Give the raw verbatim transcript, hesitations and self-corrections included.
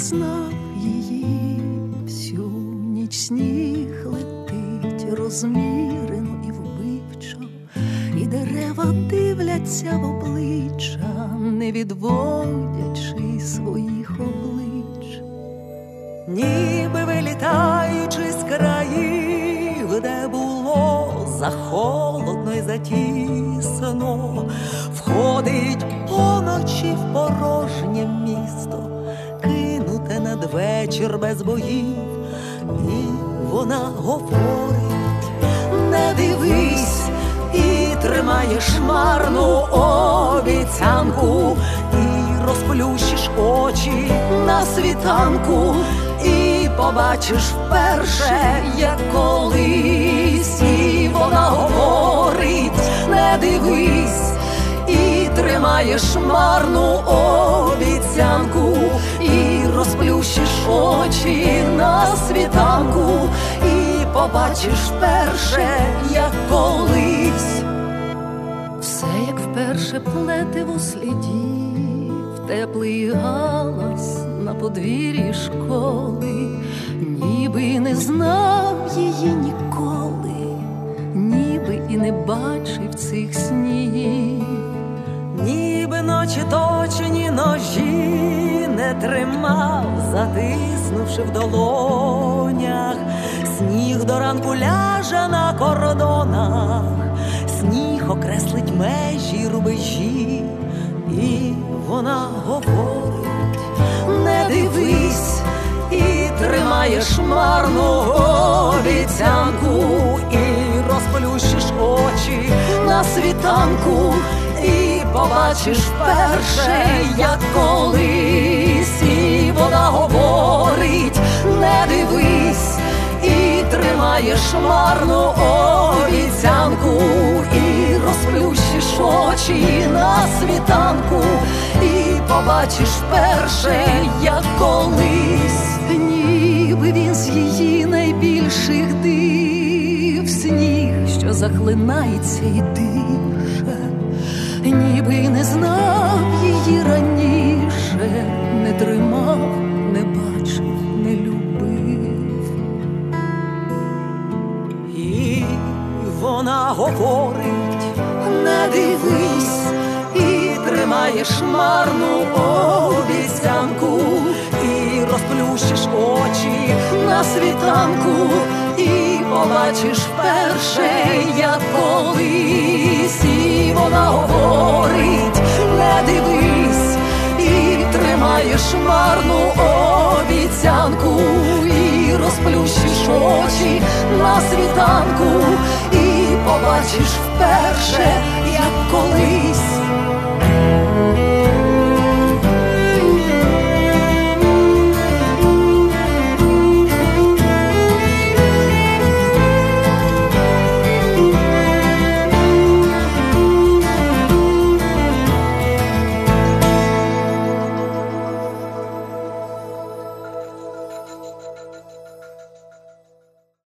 знав її, всю ніч сніг летить розмірено і вбивчо, і дерева дивляться в обличчя, не відводячи своїх облич. Ніби вилітаючи з країв, де було захолодно й затісно, входить поночі в порожнє місто, кинуте надвечір без боїв, і вона говорить: не дивись, і тримаєш марну обіцянку, і розплющиш очі на світанку, і побачиш вперше, як колись. І вона говорить: не дивись, і тримаєш марну обіцянку, і розплющиш очі на світанку, і побачиш вперше, як колись. Все, як вперше плетиво слідів, теплий галас на подвір'ї школи, ніби не знав її ніколи, ніби і не бачив цих снів. Ніби ночі точені ножі не тримав, затиснувши в долонях. Сніг до ранку ляже на кордонах, сніг окреслить межі й рубежі, і вона говорить: не дивись, і тримаєш марну обіцянку, і розплющиш очі на світанку, і побачиш вперше, як колись. І вона говорить: не дивись, і тримаєш марну обіцянку, і розплющиш очі на світанку, і побачиш вперше, як колись. Ніби він з її найбільших див, сніг, що захлинається і дише, ніби не знав її раніше, не тримав, не бачив, не любив. І вона говорить: не дивись, і тримаєш марну обіцянку, і розплющиш очі на світанку, і побачиш вперше, як колись. І вона говорить: не дивись, і тримаєш марну обіцянку, і розплющиш очі на світанку, і побачиш вперше,